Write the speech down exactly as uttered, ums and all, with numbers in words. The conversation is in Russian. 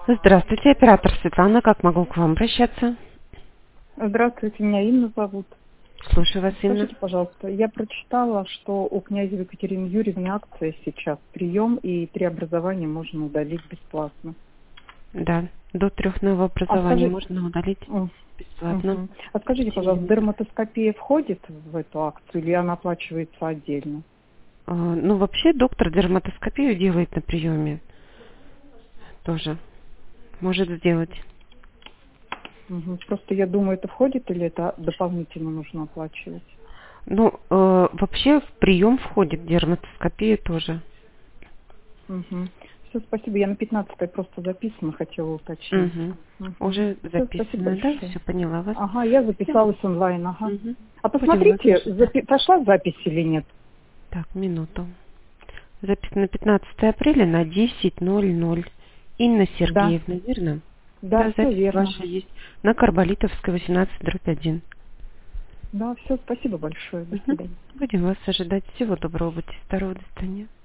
Здравствуйте, оператор Светлана. Как могу к вам обращаться? Здравствуйте, меня Инна зовут. Слушаю вас, Инна. Скажите, пожалуйста, я прочитала, что у князя Екатерины Юрьевны акция сейчас, прием и преобразование можно удалить бесплатно. Да, до трех А новообразований скажи... можно удалить М, бесплатно. мгм. А скажите, пожалуйста, дерматоскопия входит в эту акцию или она оплачивается отдельно? А, Ну, вообще, доктор дерматоскопию делает на приеме тоже. Может сделать. Мгм. Просто я думаю, это входит или это дополнительно нужно оплачивать? Ну, э, вообще в прием входит дерматоскопия тоже. Все, спасибо. Я на пятнадцатое просто записано, хотела уточнить. Угу. Угу. Уже Все, спасибо записано, да? большое. Все, поняла вас. Ага, я Всё. записалась онлайн, ага. Мгм. А Будем вас посмотрите, ожидать. запи- пошла запись или нет? Так, минуту. Записано пятнадцатое апреля на десять ноль ноль. Инна Да, Сергеевна, верно? да, Да, все запись верно. ваша есть. На Карболитовской, восемнадцать дробь один. Да, все, спасибо большое. До Мгм. свидания. Будем вас ожидать. Всего доброго, будьте здоровы, до свидания.